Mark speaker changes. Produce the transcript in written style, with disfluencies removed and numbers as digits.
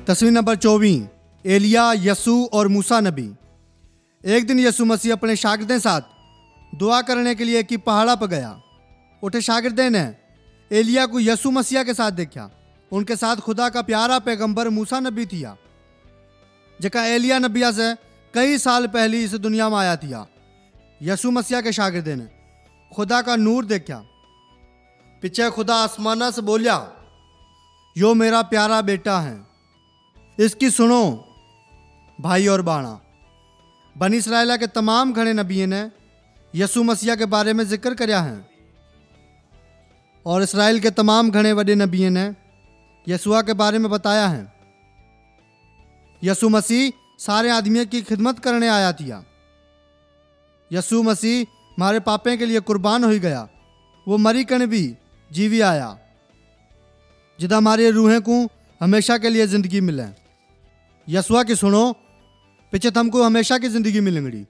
Speaker 1: तस्वीर नंबर 24। एलिया, यसू और मूसा नबी। एक दिन यसू मसीह अपने शागिर्दों के साथ दुआ करने के लिए कि पहाड़ा पर गया। उठे शागिर्दों ने एलिया को यसू मसीह के साथ देखा। उनके साथ खुदा का प्यारा पैगंबर मूसा नबी थिया, जका एलिया नबिया से कई साल पहले इस दुनिया में आया थिया। यसू मसीह के शागिर्दों ने खुदा का नूर देखा। पीछे खुदा आसमाना से बोलिया, यो मेरा प्यारा बेटा है, इसकी सुनो। भाई और बाणा, बनी इसराइल के तमाम घणे नबियों ने यसू मसीह के बारे में जिक्र करया है, और इसराइल के तमाम घणे वडे नबियों ने यसुआ के बारे में बताया है। यसू मसीह सारे आदमियों की खिदमत करने आया थिया। यसू मसीह हमारे पापे के लिए कुर्बान हो गया। वो मरी कण भी जीवी आया, जिदा हमारी रूहें को हमेशा के लिए जिंदगी मिले। यसुआ की सुनो, पीछे हमको हमेशा की जिंदगी मिलेंगी।